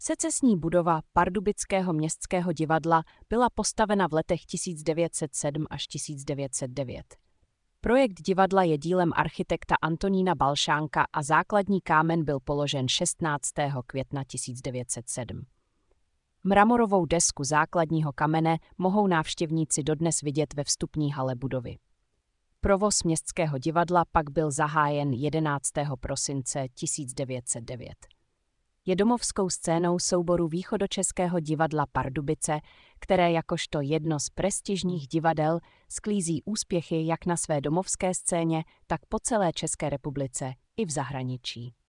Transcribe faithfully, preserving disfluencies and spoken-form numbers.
Secesní budova Pardubického městského divadla byla postavena v letech tisíc devět set sedm až tisíc devět set devět. Projekt divadla je dílem architekta Antonína Balšánka a základní kámen byl položen šestnáctého května tisíc devět set sedm. Mramorovou desku základního kamene mohou návštěvníci dodnes vidět ve vstupní hale budovy. Provoz Městského divadla pak byl zahájen jedenáctého prosince tisíc devět set devět. Je domovskou scénou souboru Východočeského divadla Pardubice, které jakožto jedno z prestižních divadel sklízí úspěchy jak na své domovské scéně, tak po celé České republice i v zahraničí.